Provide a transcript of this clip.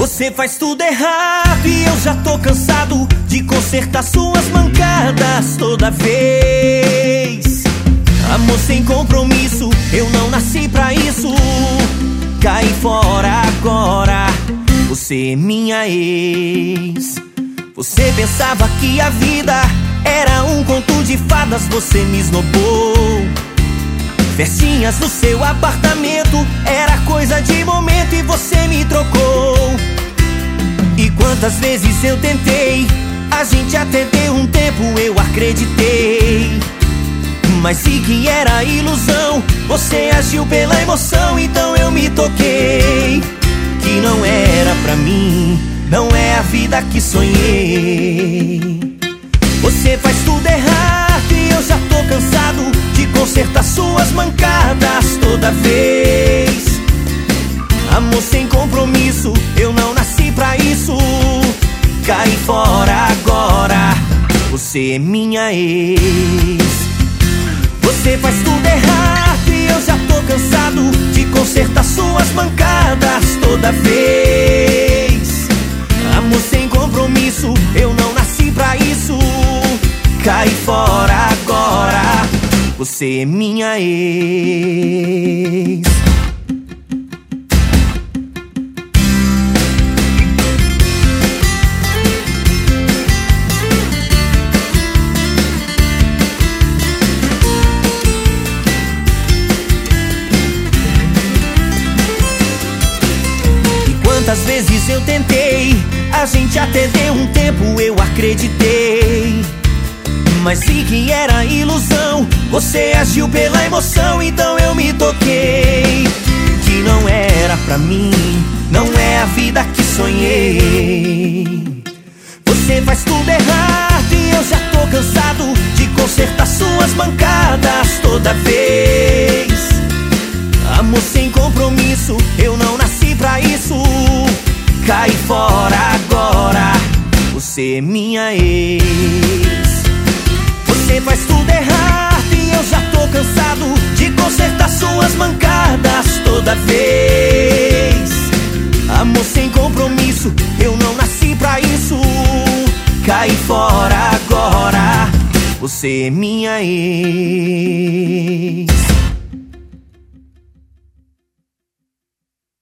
Você faz tudo errado e eu já tô cansado de consertar suas mancadas toda vez. Amor sem compromisso, eu não nasci pra isso. Cai fora agora, você é minha ex. Você pensava que a vida era um conto de fadas, você me esnobou. Festinhas no seu apartamento era coisa de momento e você me trocou. E quantas vezes eu tentei, a gente até deu um tempo, eu acreditei. Mas vi que era ilusão, você agiu pela emoção, então eu me toquei que não era pra mim, não é a vida que sonhei. Você faz tudo errado e eu já tô cansado de consertar suas mancadas toda vez. Amor sem compromisso, eu não nasci pra isso. Cai fora agora, você é minha ex. Você faz tudo errado e eu já tô cansado de consertar suas mancadas toda vez. Amor sem compromisso, eu não nasci pra isso. Cai fora agora, você é minha ex. Quantas vezes eu tentei, a gente até deu um tempo, eu acreditei. Mas vi que era ilusão, você agiu pela emoção, então eu me toquei que não era pra mim, não é a vida que sonhei. Você faz tudo errado e eu já tô cansado de consertar suas mancadas toda vez. Amor sem compromisso, eu não nasci pra isso. Cai fora agora, você é minha ex. Você faz tudo errado e eu já tô cansado de consertar suas mancadas toda vez. Amor sem compromisso, eu não nasci pra isso. Cai fora agora, você é minha ex.